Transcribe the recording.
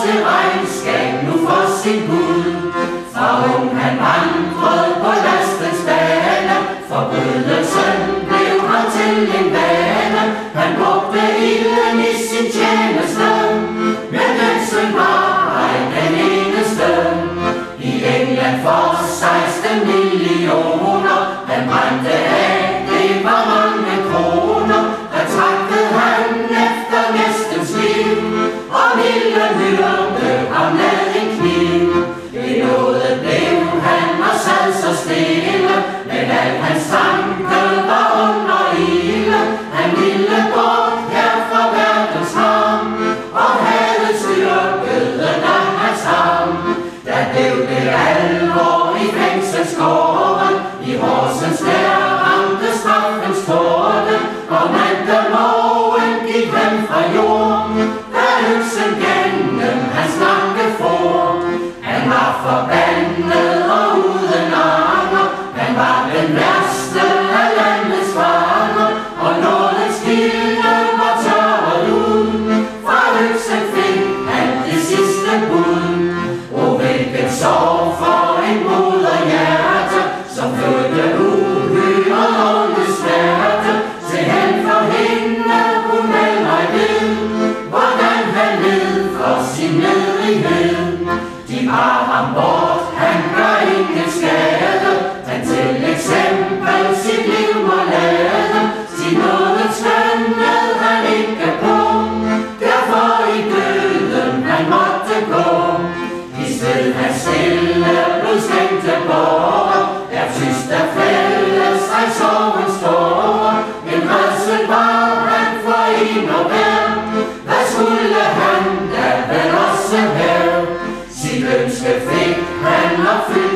til regnskab nu for sin Gud. Fra ung han vandrede på lastens bane, forbrydelsen blev ham til en vane. Han brugte ilden i sin tjeneste, men den var ej den eneste. I England for 16 millioner, han brændte af, det var mange kroner. Der tragtede han efter næstens liv, og milden hyrde ham med en kniv. I nåde blev han og sad så stille, men al hans tanke var under ilde. Han ville bort her fra verdens harm, og havde styrket af hans arm. Der blev det alvor i fængselsgården, i Horsens der ramte straffens tårne, og mandelmogen gik hen fra jorden, da øksen gennem hans nakke for. Han var forbandet og uden anger, han var den værste af landets fanger, og nådens kilde var tørret ud. Fra øksen fik han det sidste bud. O hvilken sorg for en moderhjerte, som fødte uhyret onde smerte. Se hen for hende, hun vel mig ved, hvordan han led for sin nedrighed. De bar ham bort, han gør ingen skade, han til eksempel sit liv må lade. Sin nåde skønnede han ikke på, derfor i døden han måtte gå. I sted han stille blodstængte båre, der tyst der fælde sig sorgens tårer. En redsel var han for en og hver, hvad skulle han da vel også have? Sit ønske fik han opfyldt